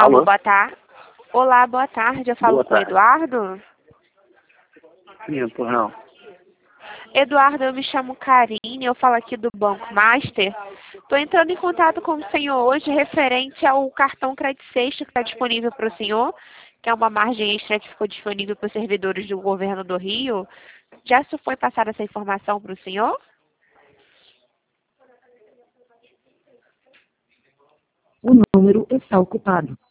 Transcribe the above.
Alô, Alô? boa tarde. Olá, boa tarde. Eu falo Boa com o tarde. Eduardo. Sim, por não. Eduardo, eu me chamo Karine, eu falo aqui do Banco Master. Estou entrando em contato com o senhor hoje referente ao cartão Crédito Sexta que está disponível para o senhor, que é uma margem extra que ficou disponível para os servidores do governo do Rio. Já se foi passada essa informação para o senhor? O número está ocupado.